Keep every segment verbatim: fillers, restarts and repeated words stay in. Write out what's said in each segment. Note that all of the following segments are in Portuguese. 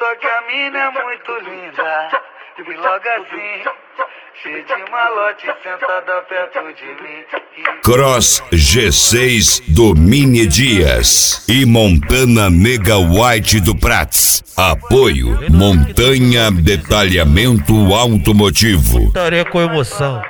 Só que a mina é muito linda e logo assim, cheia de malote, sentada perto de mim. Cross G seis do Mini Dias e Montana Nega White do Prats. Apoio Montanha Detalhamento Automotivo. Estaria com emoção.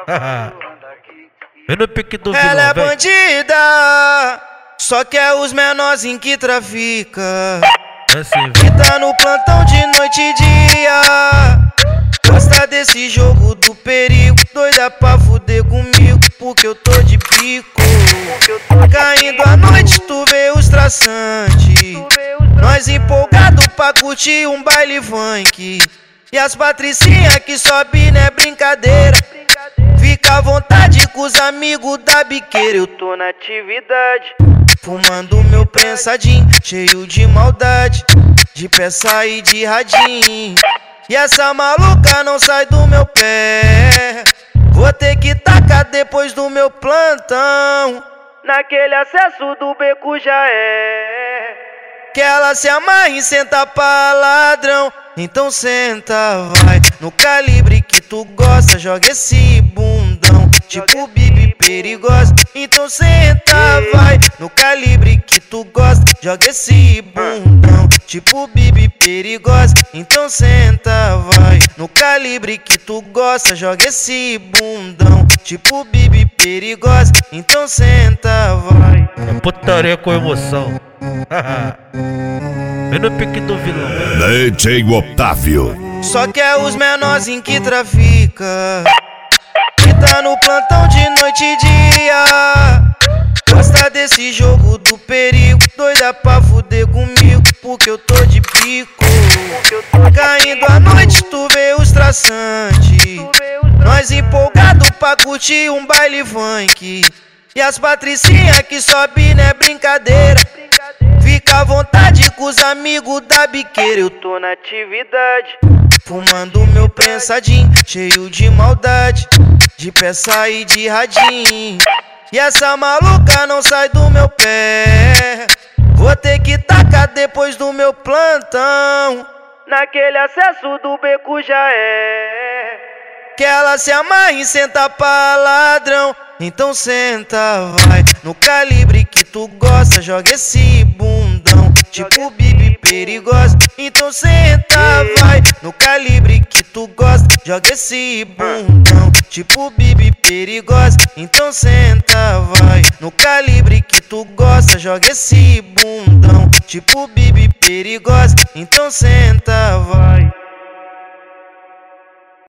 Eu no pique do vilão. Ela é bandida, só que é os menorzinhos que trafica. Assim, Que tá no plantão de noite e dia. Gosta desse jogo do perigo, doida pra fuder comigo, porque eu tô de pico. Caindo à noite tu vê os traçantes, nós empolgado pra curtir um baile funk. E as patricinhas que sobe não é brincadeira, fica à vontade com os amigos da biqueira. Eu tô na atividade, fumando meu prensadinho, cheio de maldade, de peça e de radinho. E essa maluca não sai do meu pé, vou ter que tacar depois do meu plantão. Naquele acesso do beco já é, que ela se amarra e senta pra ladrão. Então senta, vai, no calibre que tu gosta, joga esse bundão, tipo Bibi perigosa. Então senta, vai, no calibre que tu gosta, joga esse bundão, tipo Bibi perigosa. Então senta, vai, no calibre que tu gosta, joga esse bundão, tipo Bibi perigosa. Então senta, vai. é putaria com emoção. Eu no pique do vilão. D J Otávio. Só que é os menorzinhos que trafica, que tá no plantão de noite e dia. Gosta desse jogo do perigo, doida pra fuder comigo, porque eu tô de pico. Caindo à noite tu vê os traçantes, nós empolgado pra curtir um baile funk. E as patricinhas que sobe não é brincadeira, fica à vontade com os amigos da biqueira. Eu tô na atividade, fumando meu prensadinho, cheio de maldade, de peça e de radinho. E essa maluca não sai do meu pé, vou ter que tacar depois do meu plantão. Naquele acesso do beco já é, que ela se amarra e senta pra ladrão. Então senta, vai, no calibre que tu gosta, joga esse bundão, tipo Bibi perigosa. Então senta, vai, no calibre que tu gosta, joga esse bundão, tipo Bibi perigosa. Então senta, vai, no calibre que tu gosta, joga esse bundão, tipo Bibi perigosa. Então senta, vai.